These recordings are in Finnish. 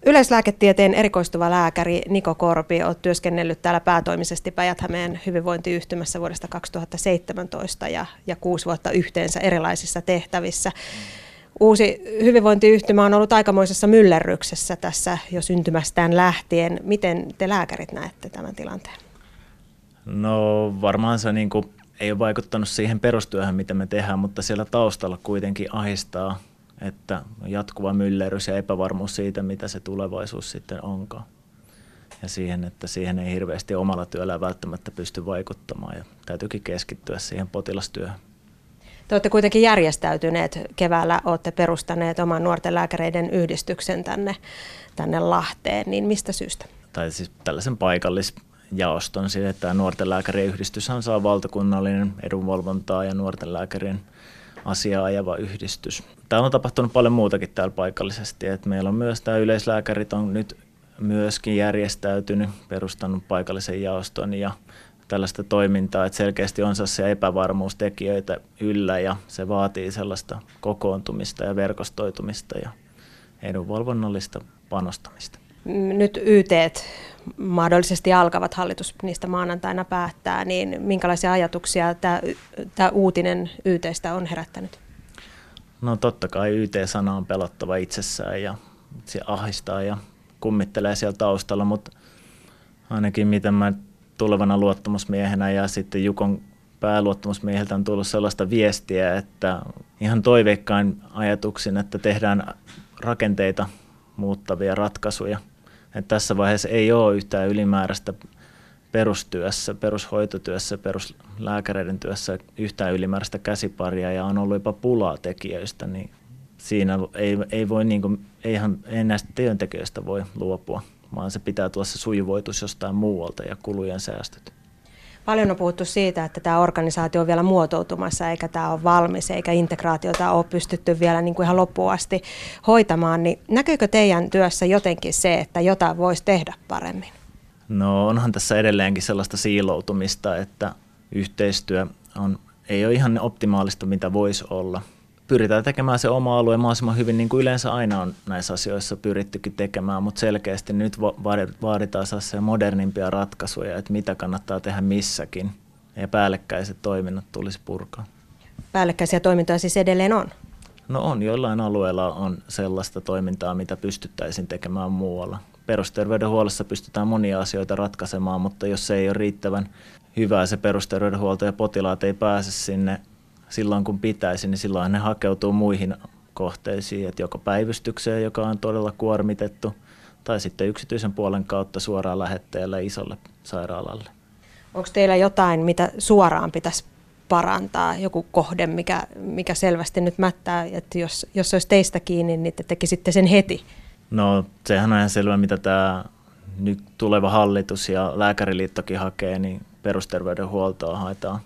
Yleislääketieteen erikoistuva lääkäri Niko Korpi, olet työskennellyt täällä päätoimisesti Päijät-Hämeen hyvinvointiyhtymässä vuodesta 2017 ja 6 vuotta yhteensä erilaisissa tehtävissä. Uusi hyvinvointiyhtymä on ollut aikamoisessa myllerryksessä tässä jo syntymästään lähtien. Miten te lääkärit näette tämän tilanteen? No varmaan se ei ole vaikuttanut siihen perustyöhön, mitä me tehdään, mutta siellä taustalla kuitenkin ahistaa, että jatkuva myllerrys ja epävarmuus siitä, mitä se tulevaisuus sitten onkaan. Ja siihen, että siihen ei hirveästi omalla työllään välttämättä pysty vaikuttamaan ja täytyykin keskittyä siihen potilastyöhön. Te olette kuitenkin järjestäytyneet. Keväällä olette perustaneet oman nuorten lääkäreiden yhdistyksen tänne Lahteen. Niin mistä syystä? Tai siis tällaisen paikallisjaoston siitä, että nuorten lääkärien yhdistyshän saa valtakunnallinen edunvalvontaa ja nuorten lääkärien asiaa ajava yhdistys. Täällä on tapahtunut paljon muutakin täällä paikallisesti. Että meillä on myös tämä yleislääkärit on nyt myöskin järjestäytynyt, perustanut paikallisen jaoston ja tällaista toimintaa, että selkeästi on sellaisia epävarmuustekijöitä yllä ja se vaatii sellaista kokoontumista ja verkostoitumista ja edunvalvonnallista panostamista. Nyt YT:t mahdollisesti alkavat, hallitus niistä maanantaina päättää, niin minkälaisia ajatuksia tämä uutinen YT:stä on herättänyt? No totta kai YT-sana on pelottava itsessään ja se ahdistaa ja kummittelee siellä taustalla, mutta ainakin miten mä tulevana luottamusmiehenä ja sitten Jukon pääluottamusmieheltä on tullut sellaista viestiä, että ihan toiveikkain ajatuksin, että tehdään rakenteita muuttavia ratkaisuja. Että tässä vaiheessa ei ole yhtään ylimääräistä perustyössä, perushoitotyössä, peruslääkäreiden työssä yhtään ylimääräistä käsiparia ja on ollut jopa pulaa tekijöistä, niin siinä ei näistä työntekijöistä voi luopua, vaan se pitää tulla se sujuvoitus jostain muualta ja kulujen säästöt. Paljon on puhuttu siitä, että tämä organisaatio on vielä muotoutumassa eikä tämä ole valmis eikä integraatiota ole pystytty vielä ihan loppuun asti hoitamaan. Niin näkyykö teidän työssä jotenkin se, että jotain voisi tehdä paremmin? No onhan tässä edelleenkin sellaista siiloutumista, että yhteistyö ei ole ihan optimaalista, mitä voisi olla. Pyritään tekemään se oma alue mahdollisimman hyvin, niin kuin yleensä aina on näissä asioissa pyrittykin tekemään, mutta selkeästi nyt vaaditaan sellaisia modernimpia ratkaisuja, että mitä kannattaa tehdä missäkin, ja päällekkäiset toiminnot tulisi purkaa. Päällekkäisiä toimintoja siis edelleen on? No on, joillain alueilla on sellaista toimintaa, mitä pystyttäisiin tekemään muualla. Perusterveydenhuollossa pystytään monia asioita ratkaisemaan, mutta jos se ei ole riittävän hyvää se perusterveydenhuolto ja potilaat ei pääse sinne silloin kun pitäisi, niin silloin ne hakeutuu muihin kohteisiin, että joko päivystykseen, joka on todella kuormitettu, tai sitten yksityisen puolen kautta suoraan lähetteelle isolle sairaalalle. Onko teillä jotain, mitä suoraan pitäisi parantaa, joku kohde, mikä selvästi nyt mättää, että jos olisi teistä kiinni, niin te tekisitte sen heti? No sehän on ihan selvä, mitä tämä nyt tuleva hallitus ja Lääkäriliittokin hakee, niin perusterveydenhuoltoa haetaan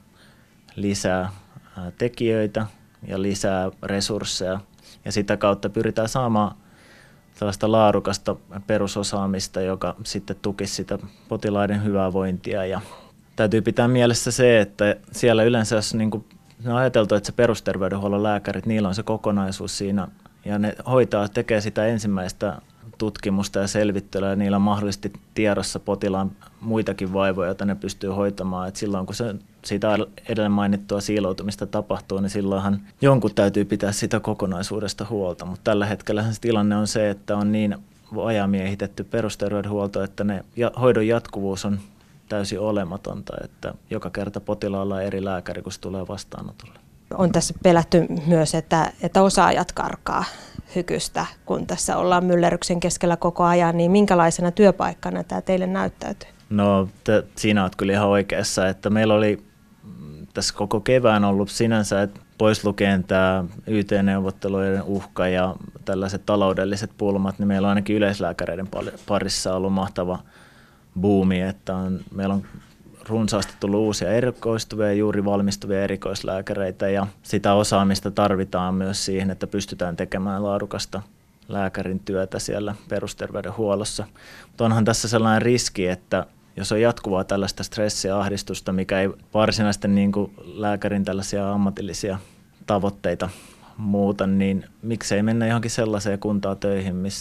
lisää tekijöitä ja lisää resursseja ja sitä kautta pyritään saamaan sellaista laadukasta perusosaamista, joka sitten tukisi sitä potilaiden hyvää vointia. Ja täytyy pitää mielessä se, että siellä yleensä jos on ajateltu, että se perusterveydenhuollon lääkärit, niillä on se kokonaisuus siinä ja ne tekee sitä ensimmäistä tutkimusta ja selvittelyä ja niillä on mahdollisesti tiedossa potilaan muitakin vaivoja, joita ne pystyy hoitamaan. Et silloin kun se siitä edellä mainittua siiloutumista tapahtuu, niin silloinhan jonkun täytyy pitää sitä kokonaisuudesta huolta. Mutta tällä hetkellä se tilanne on se, että on niin vajamiehitetty perusterveydenhuolto, että hoidon jatkuvuus on täysin olematonta, että joka kerta potilaalla on eri lääkäri, kun se tulee vastaanotolle. On tässä pelätty myös, että osaajat karkaa hykystä, kun tässä ollaan myllerryksen keskellä koko ajan, niin minkälaisena työpaikkana tämä teille näyttäytyy? No siinä olet kyllä ihan oikeassa, että meillä oli tässä koko kevään ollut sinänsä, että pois lukien tämä YT-neuvottelujen uhka ja tällaiset taloudelliset pulmat, niin meillä on ainakin yleislääkäreiden parissa ollut mahtava buumi, että meillä on runsaasti tullut uusia erikoistuvia ja juuri valmistuvia erikoislääkäreitä ja sitä osaamista tarvitaan myös siihen, että pystytään tekemään laadukasta lääkärin työtä siellä perusterveydenhuollossa. Mutta onhan tässä sellainen riski, että jos on jatkuvaa tällaista stressiä ja ahdistusta, mikä ei varsinaisesti lääkärin tällaisia ammatillisia tavoitteita muuta, niin miksei mennä johonkin sellaiseen kuntaan töihin, missä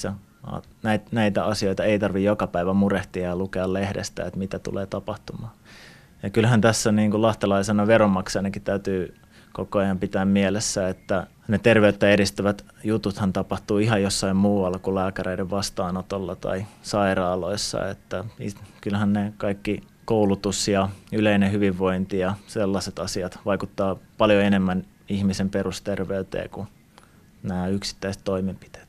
näitä asioita ei tarvitse joka päivä murehtia ja lukea lehdestä, että mitä tulee tapahtumaan. Ja kyllähän tässä niin kuin lahtelaisena veronmaksajanakin täytyy koko ajan pitää mielessä, että ne terveyttä edistävät jututhan tapahtuu ihan jossain muualla kuin lääkäreiden vastaanotolla tai sairaaloissa. Että kyllähän ne kaikki koulutus ja yleinen hyvinvointi ja sellaiset asiat vaikuttaa paljon enemmän ihmisen perusterveyteen kuin nämä yksittäiset toimenpiteet.